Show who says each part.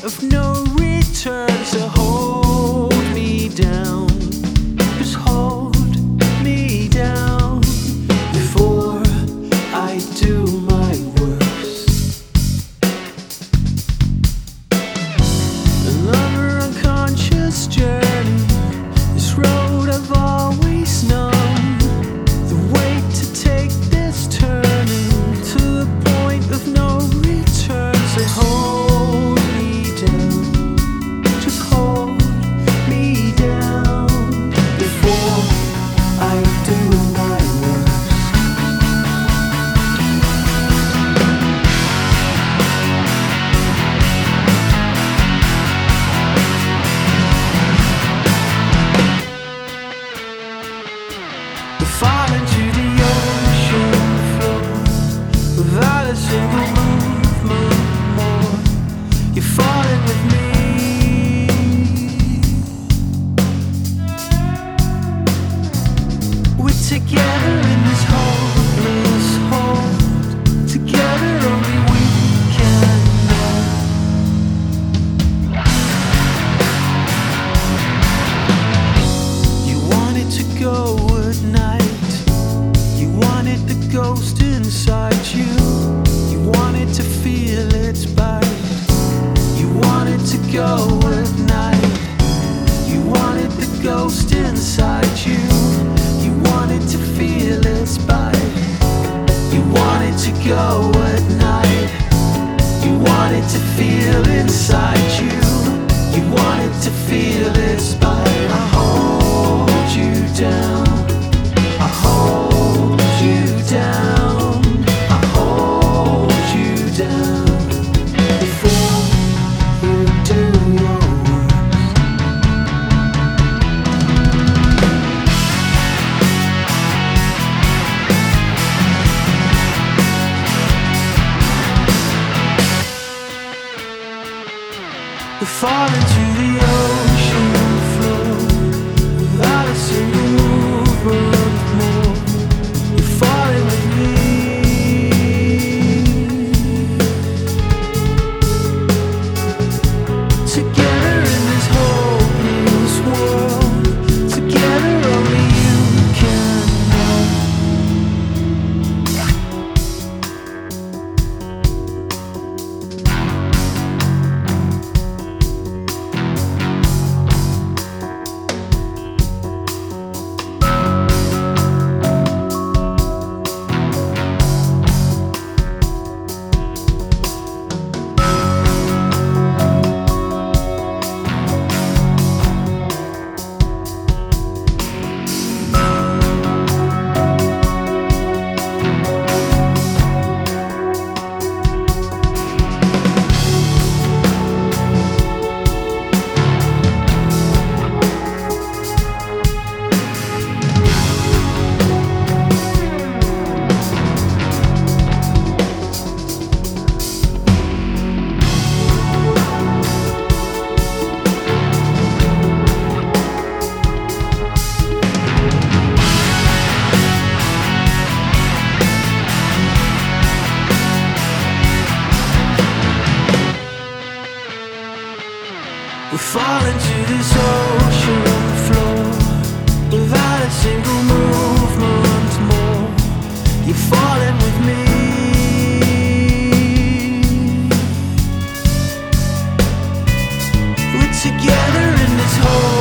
Speaker 1: of no return. So hold me down, just hold me down before I do my worst. Another unconscious journey, this road I've always known. The way to take this turning to the point of no return. So hold me down, just hold me down before I do my worst. To fall into the ocean floor without a single movement more. You're falling with me. We're together in this hopeless hold. Together only we can know. You wanted to go at night. You wanted the ghost inside you. You wanted to feel its bite. You wanted to go at night. You wanted the ghost inside you. You wanted to feel its bite. You wanted to go at night. You wanted to feel inside you. You wanted to feel its bite. I hold you down. I hold you down. I hold you down before you do your worst. We fall into the ocean floor without a single movement more. You're falling with me. Together in this hopeless world. Together only you can know. We fall into this ocean floor without a single movement more. You're falling with me. We're together in this hole.